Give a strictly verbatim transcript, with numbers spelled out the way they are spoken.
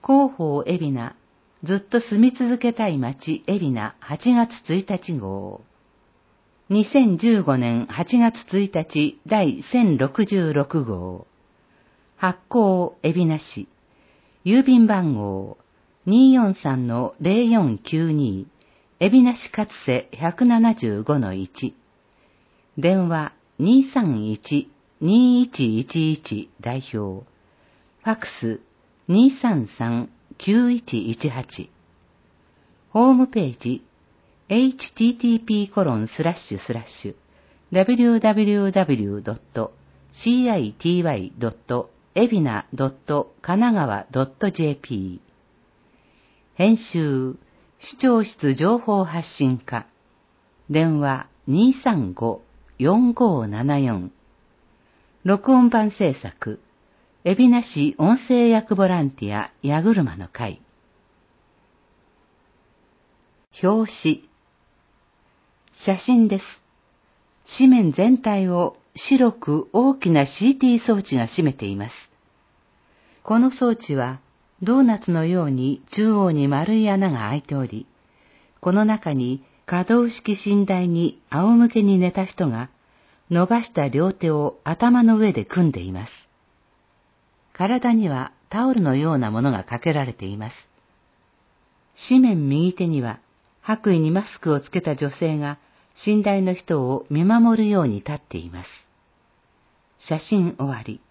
広報海老名、ずっと住み続けたい街海老名はちがつついたち号。にせんじゅうごねんはちがつついたち第せんろくじゅうろく号。発行海老名市。郵便番号 にーよんさんのゼロよんきゅうに 海老名市勝瀬 ひゃくななじゅうごのいち。電話 にーさんいち にーいちいちいち 代表。ファックス にーさんさん きゅういちいちはち。ホームページ エイチティーティーピーコロンスラッシュスラッシュダブリューダブリューダブリュードットシーアイティーワイドットエビナドットカナガワドットジェーピー。編集視聴室情報発信課。電話 にーさんご よんごななよん。録音版制作海老名市音声役ボランティア矢車の会。表紙。写真です。紙面全体を白く大きな シーティー 装置が占めています。この装置はドーナツのように中央に丸い穴が開いており、この中に可動式寝台に仰向けに寝た人が伸ばした両手を頭の上で組んでいます。体にはタオルのようなものがかけられています。紙面右手には白衣にマスクをつけた女性が寝台の人を見守るように立っています。写真終わり。